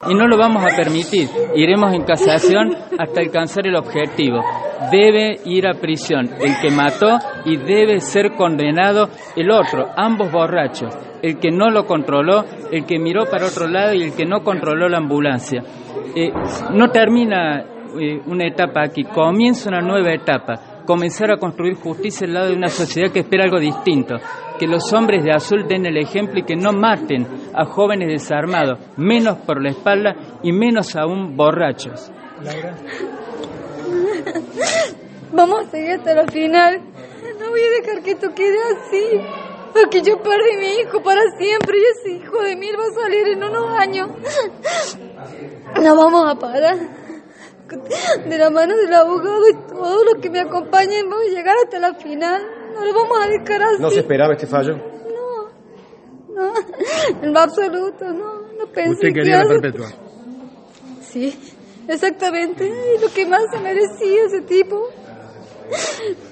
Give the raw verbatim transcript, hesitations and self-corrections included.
y no lo vamos a permitir. Iremos en casación hasta alcanzar el objetivo. Debe ir a prisión el que mató y debe ser condenado el otro, ambos borrachos, el que no lo controló, el que miró para otro lado y el que no controló la ambulancia. Eh, no termina eh, una etapa aquí, comienza una nueva etapa, comenzar a construir justicia al lado de una sociedad que espera algo distinto, que los hombres de azul den el ejemplo y que no maten a jóvenes desarmados, menos por la espalda y menos aún borrachos. Laura. Vamos a seguir hasta la final. No voy a dejar que esto quede así, porque yo perdí a mi hijo para siempre y ese hijo de mí va a salir en unos años. No vamos a parar. De la mano del abogado y todos los que me acompañen vamos a llegar hasta la final. No lo vamos a dejar así. ¿No se esperaba este fallo? No, no, en lo absoluto, no, no pensé. ¿Usted quería que la perpetua? Sí, exactamente, lo que más se merecía ese tipo.